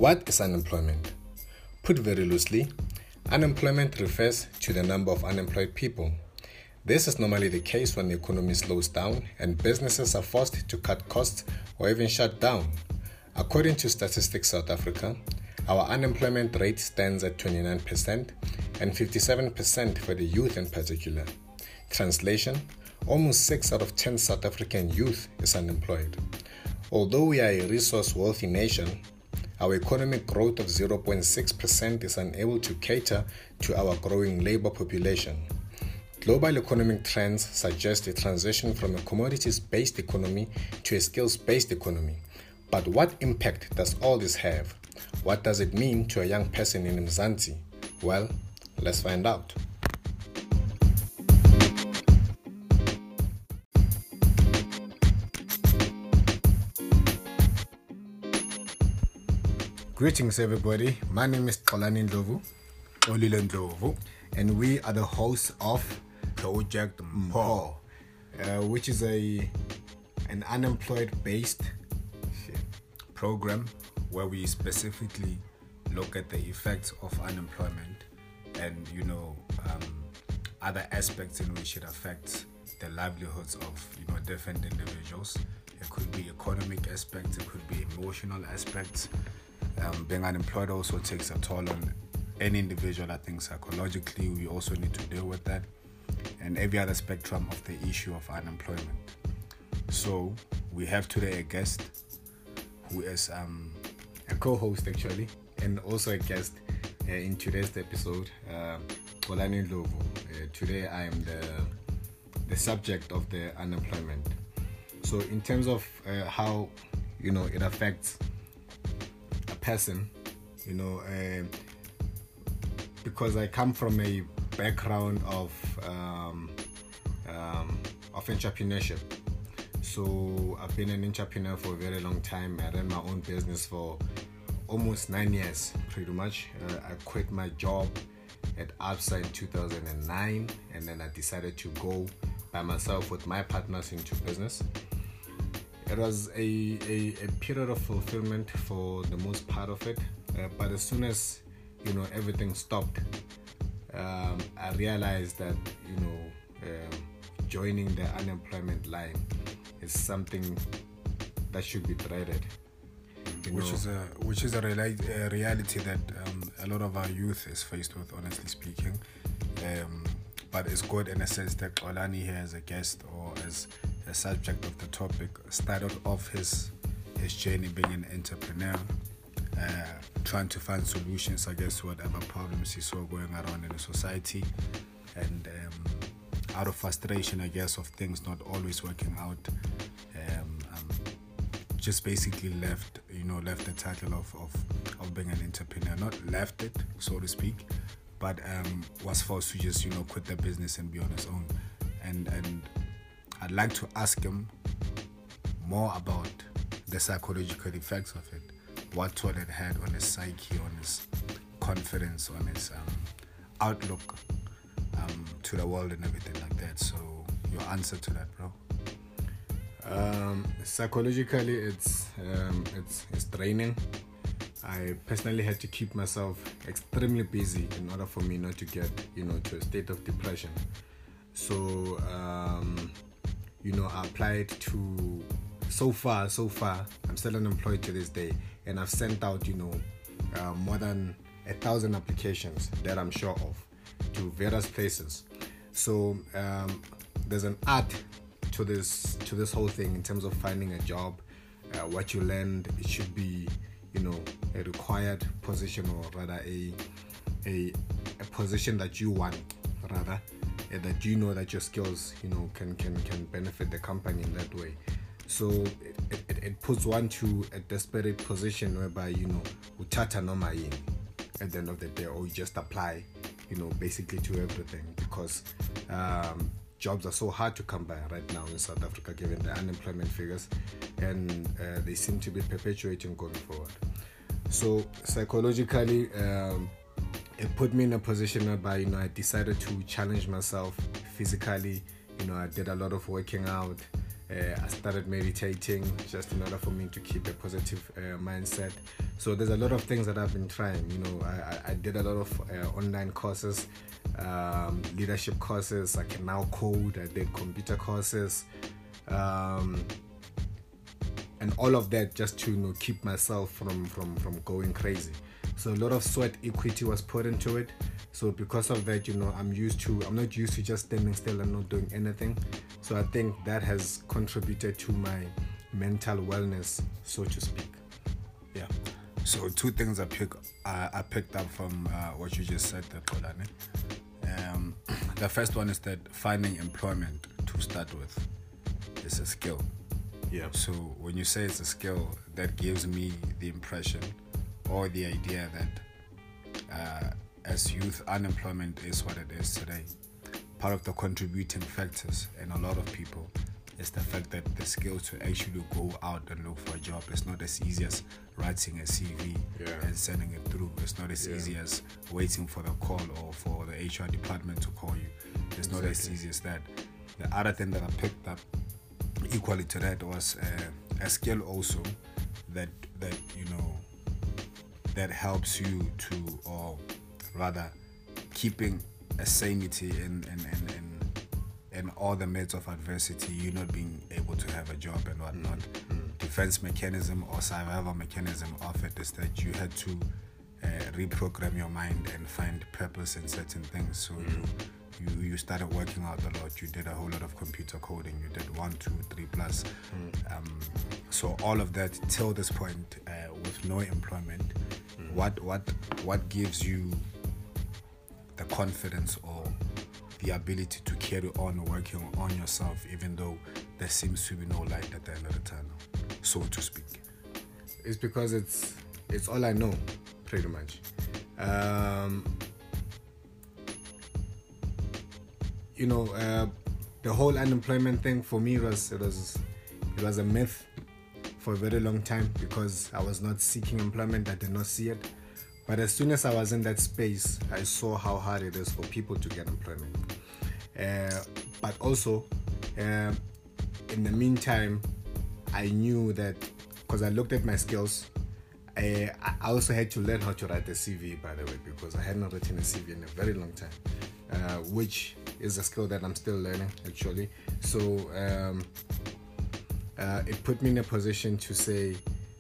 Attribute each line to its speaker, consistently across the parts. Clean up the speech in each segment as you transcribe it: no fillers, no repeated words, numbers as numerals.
Speaker 1: What is unemployment? Put very loosely, unemployment refers to the number of unemployed people. This is normally the case when the economy slows down and businesses are forced to cut costs or even shut down. According to Statistics South Africa, our unemployment rate stands at 29% and 57% for the youth in particular. Translation: almost 6 out of 10 South African youth is unemployed. Although we are a resource-wealthy nation, our economic growth of 0.6% is unable to cater to our growing labor population. Global economic trends suggest a transition from a commodities-based economy to a skills-based economy. But what impact does all this have? What does it mean to a young person in Mzansi? Well, let's find out. Greetings everybody, my name is Xolani Ndlovu,
Speaker 2: Olile Ndlovu,
Speaker 1: and we are the hosts of
Speaker 2: Project Mpho,
Speaker 1: which is an unemployed-based
Speaker 2: program where we specifically look at the effects of unemployment and other aspects in which it affects the livelihoods of different individuals. It could be economic aspects, it could be emotional aspects. Being unemployed also takes a toll on any individual. I think psychologically we also need to deal with that, and every other spectrum of the issue of unemployment. So we have today a guest who is
Speaker 1: a co-host actually, and also a guest in today's episode, Xolani Ndlovu. Today I am the subject of the unemployment. So in terms of how it affects a person, because I come from a background of entrepreneurship. So I've been an entrepreneur for a very long time. I ran my own business for almost 9 years, pretty much. I quit my job at ABSA in 2009, and then I decided to go by myself with my partners into business. It was a period of fulfillment for the most part of it, but as soon as everything stopped, I realized that joining the unemployment line is something that should be dreaded.
Speaker 2: Which is a reality that a lot of our youth is faced with, honestly speaking. But it's good in a sense that Xolani here as a guest or as a subject of the topic started off his journey being an entrepreneur, trying to find solutions, I guess, to whatever problems he saw going around in the society, and out of frustration, I guess, of things not always working out, just basically left the title of being an entrepreneur. Not left it, so to speak, but was forced to just quit the business and be on his own. And I'd like to ask him more about the psychological effects of it, what toll it had on his psyche, on his confidence, on his outlook to the world and everything like that. So your answer to that, bro?
Speaker 1: Psychologically, it's draining. I personally had to keep myself extremely busy in order for me not to get to a state of depression. So I applied to so far I'm still unemployed to this day, and I've sent out more than 1,000 applications that I'm sure of to various places. So there's an art to this whole thing in terms of finding a job. What you learned, it should be a required position, or rather a position that you want, rather that that your skills can benefit the company in that way. So it puts one to a desperate position whereby utata noma yini at the end of the day, or you just apply basically to everything, because jobs are so hard to come by right now in South Africa given the unemployment figures, and they seem to be perpetuating going forward. So psychologically, it put me in a position whereby I decided to challenge myself physically. I did a lot of working out, I started meditating just in order for me to keep a positive mindset. So there's a lot of things that I've been trying. I did a lot of online courses, leadership courses. I can now code. I did computer courses, and all of that just to keep myself from going crazy. So a lot of sweat equity was put into it. So because of that, I'm not used to just standing still and not doing anything. So I think that has contributed to my mental wellness, so to speak. Yeah.
Speaker 2: So 2 things I picked up from what you just said, Polane. The first one is that finding employment to start with is a skill.
Speaker 1: Yeah.
Speaker 2: So when you say it's a skill, that gives me the impression or the idea that as youth, unemployment is what it is today. Part of the contributing factors in a lot of people is the fact that the skill to actually go out and look for a job is not as easy as writing a CV and sending it through. It's not as easy as waiting for the call or for the HR department to call you. It's not as easy as that. The other thing that I picked up equally to that was a skill also that that helps you to, or rather keeping a sanity in all the midst of adversity, you not being able to have a job and whatnot. Defense mechanism or survival mechanism of it is that you had to reprogram your mind and find purpose in certain things. So you started working out a lot. You did a whole lot of computer coding. You did 1, 2, 3 plus. So all of that till this point, with no employment, what gives you the confidence or the ability to carry on working on yourself, even though there seems to be no light at the end of the tunnel, so to speak?
Speaker 1: It's because it's all I know, pretty much. The whole unemployment thing for me was a myth for a very long time, because I was not seeking employment. I did not see it. But as soon as I was in that space, I saw how hard it is for people to get employment. But also, in the meantime, I knew that, because I looked at my skills, I also had to learn how to write a CV, by the way, because I had not written a CV in a very long time, which is a skill that I'm still learning, actually. So it put me in a position to say,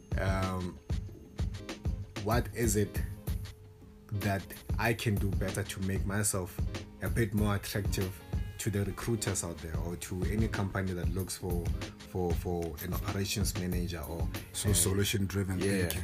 Speaker 1: what is it that I can do better to make myself a bit more attractive to the recruiters out there, or to any company that looks for an operations manager, or
Speaker 2: solution driven thinking.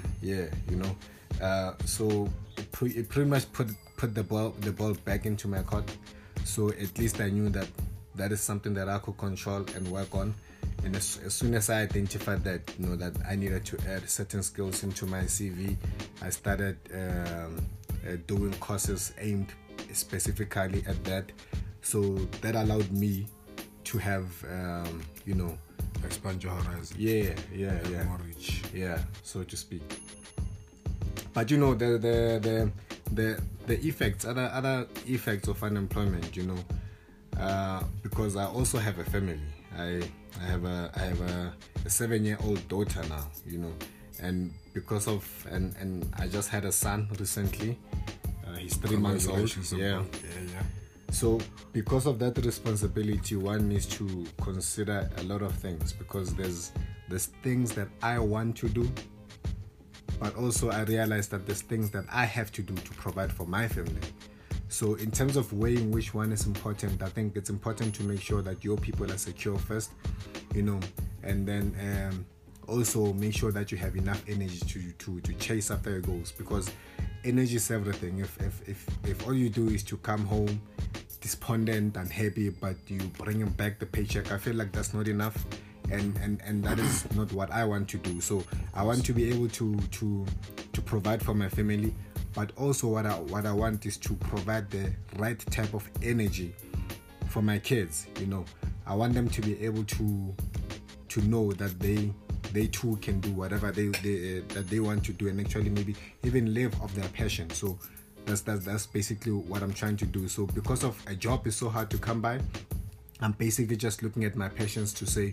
Speaker 1: So it pretty much put the ball back into my court. So at least I knew that is something that I could control and work on. And as soon as I identified that that I needed to add certain skills into my CV, I started doing courses aimed specifically at that. So that allowed me to have
Speaker 2: expand your horizon.
Speaker 1: More
Speaker 2: reach.
Speaker 1: So to speak. But the effects, other effects of unemployment, because I also have a family. I have a 7-year-old daughter now, and because of and I just had a son recently. He's 3 months old. So because of that responsibility, one needs to consider a lot of things, because there's things that I want to do, but also I realize that there's things that I have to do to provide for my family. So in terms of weighing which one is important, I think it's important to make sure that your people are secure first, and then also make sure that you have enough energy to chase after your goals, because energy is everything. If all you do is to come home despondent, unhappy, but you bring back the paycheck, I feel like that's not enough, and that is not what I want to do. So I want to be able to provide for my family, but also what I want is to provide the right type of energy for my kids. I want them to be able to know that they too can do whatever that they want to do, and actually maybe even live off their passion. So that's basically what I'm trying to do. So because of a job is so hard to come by, I'm basically just looking at my passions to say,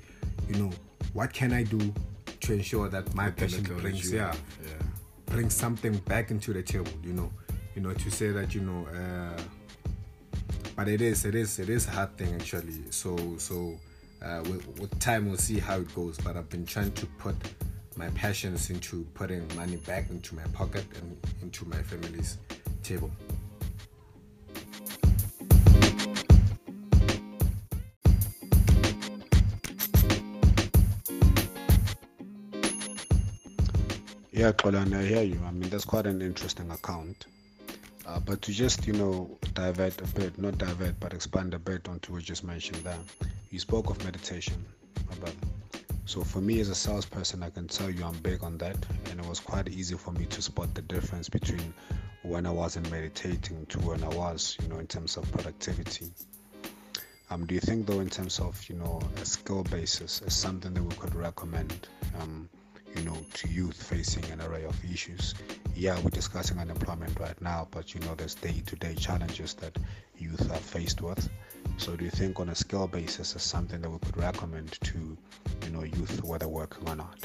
Speaker 1: what can I do to ensure that my passion brings something back into the table, to say that, but it is a hard thing actually. So with time we'll see how it goes, but I've been trying to put my passions into putting money back into my pocket and into my family's table.
Speaker 2: Yeah, Colin, I hear you. I mean, that's quite an interesting account. But to just, divert a bit, not divert, but expand a bit onto what you just mentioned there. You spoke of meditation, my brother. So for me as a salesperson, I can tell you I'm big on that. And it was quite easy for me to spot the difference between when I wasn't meditating to when I was, in terms of productivity. Do you think, though, in terms of, a skill basis is something that we could recommend, to youth facing an array of issues? Yeah, we're discussing unemployment right now, but there's day-to-day challenges that youth are faced with. So do you think on a skill basis is something that we could recommend to, youth, whether working or not?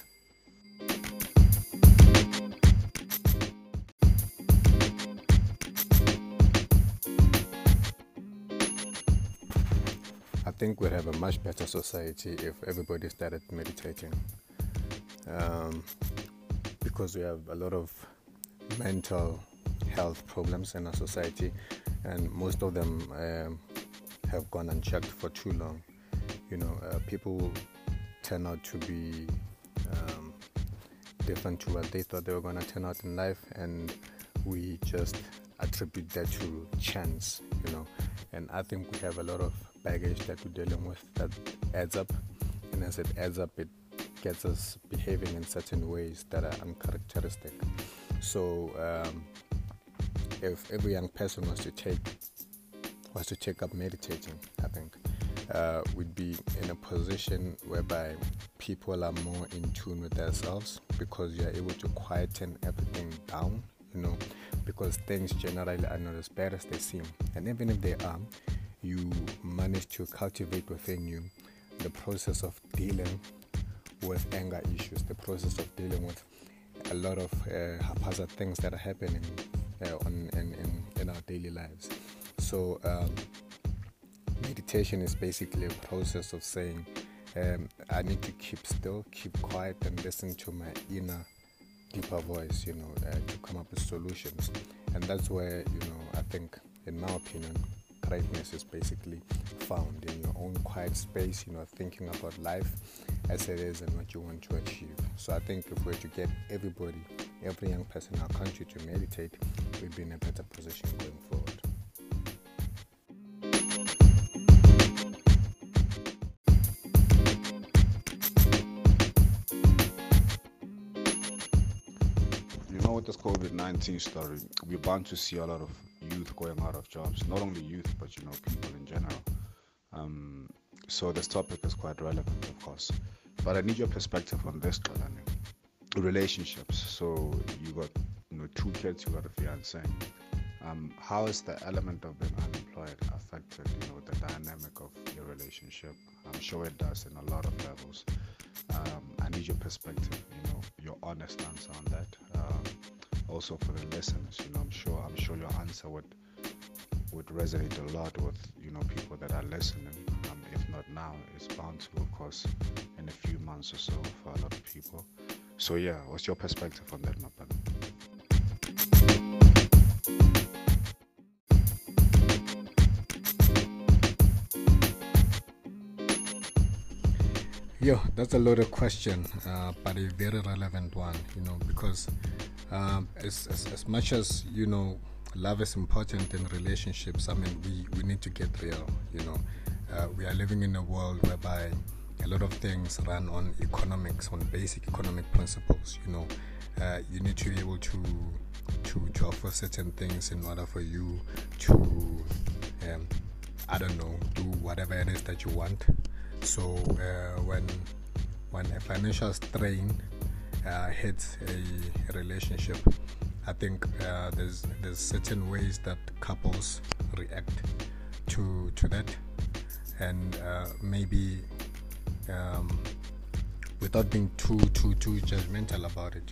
Speaker 1: I think we'd have a much better society if everybody started meditating. Because we have a lot of mental health problems in our society, and most of them have gone unchecked for too long. People turn out to be different to what they thought they were going to turn out in life, and we just attribute that to chance, and I think we have a lot of baggage that we're dealing with that adds up, and as it adds up, it gets us behaving in certain ways that are uncharacteristic. So if every young person was to take up meditating, I think we'd be in a position whereby people are more in tune with themselves, because you're able to quieten everything down, because things generally are not as bad as they seem, and even if they are, you manage to cultivate within you the process of dealing with anger issues, the process of dealing with a lot of haphazard things that are happening in our daily lives. So meditation is basically a process of saying, I need to keep still, keep quiet, and listen to my inner deeper voice, to come up with solutions. And that's where, I think, in my opinion, greatness is basically found in your own quiet space, thinking about life as it is and what you want to achieve. So I think if we're to get every young person in our country to meditate, we'll be in a better position going forward.
Speaker 2: With this COVID-19 story, we're bound to see a lot of youth going out of jobs. Not only youth, but people in general. So this topic is quite relevant, of course. But I need your perspective on this, Kalani. Relationships. So you got, 2 kids, you got a fiance. How is the element of being unemployed affected, the dynamic of your relationship? I'm sure it does in a lot of levels. I need your perspective, your honest answer on that. Also for the listeners, I'm sure your answer would resonate a lot with people that are listening. If not now, it's bound to, of course, in a few months or so for a lot of people. So yeah, what's your perspective on that, my brother?
Speaker 1: Yeah, that's a loaded question, but a very relevant one, because as much as, love is important in relationships, I mean, we need to get real, we are living in a world whereby a lot of things run on economics, on basic economic principles, you need to be able to offer certain things in order for you to, do whatever it is that you want. So when a financial strain hits a relationship, I think there's certain ways that couples react to that, and maybe without being too judgmental about it,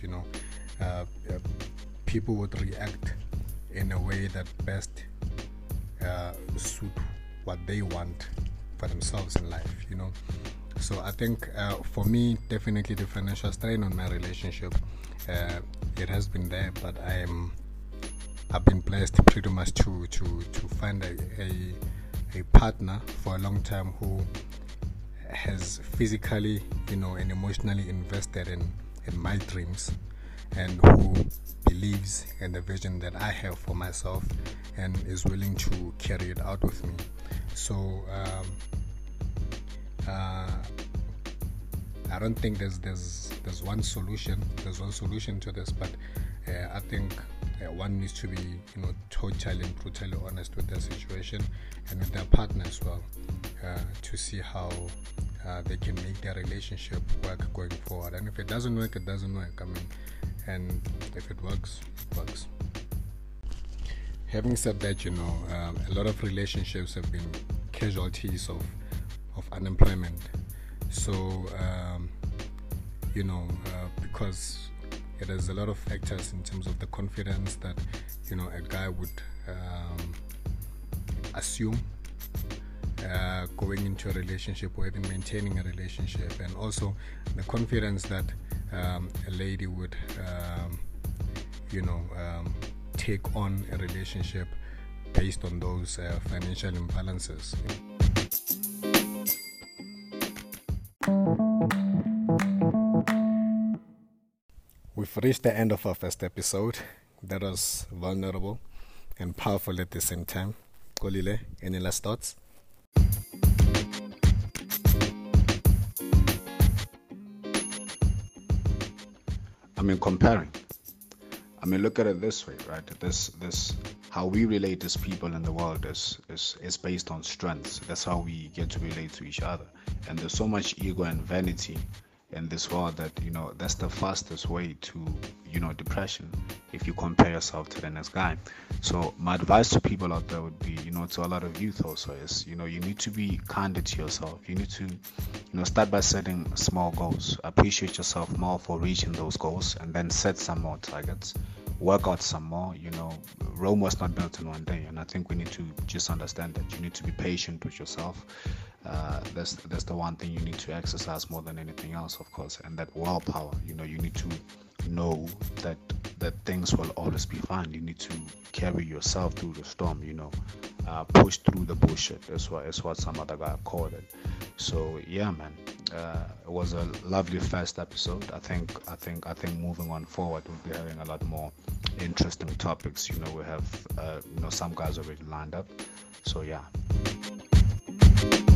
Speaker 1: people would react in a way that best suit what they want for themselves in life, So I think for me, definitely the financial strain on my relationship, it has been there, but I've been blessed pretty much to find a partner for a long time who has physically, and emotionally invested in my dreams, and who believes in the vision that I have for myself and is willing to carry it out with me. So I don't think there's one solution. There's one solution to this, but I think one needs to be, totally and brutally honest with their situation and with their partner as well, to see how they can make their relationship work going forward. And if it doesn't work, it doesn't work. And if it works, it works. Having said that, a lot of relationships have been casualties of unemployment. So, because there's a lot of factors in terms of the confidence that, a guy would assume going into a relationship or even maintaining a relationship, and also the confidence that a lady would, take on a relationship based on those financial imbalances. We've reached the end of our first episode. That was vulnerable and powerful at the same time. Kolile, any last thoughts?
Speaker 2: Comparing. Look at it this way, right? This how we relate as people in the world is based on strengths. That's how we get to relate to each other. And there's so much ego and vanity in this world that, that's the fastest way to, depression, if you compare yourself to the next guy. So my advice to people out there would be, to a lot of youth also is, you need to be kinder to yourself. You need to, start by setting small goals. Appreciate yourself more for reaching those goals, and then set some more targets. Work out some more. Rome was not built in one day, and I think we need to just understand that you need to be patient with yourself. That's the one thing you need to exercise more than anything else, of course, and that willpower. You need to know that things will always be fine. You need to carry yourself through the storm. Push through the bullshit. That's what some other guy called it. So yeah, man. It was a lovely first episode. I think moving on forward, we'll be having a lot more interesting topics. We have some guys already lined up. So yeah.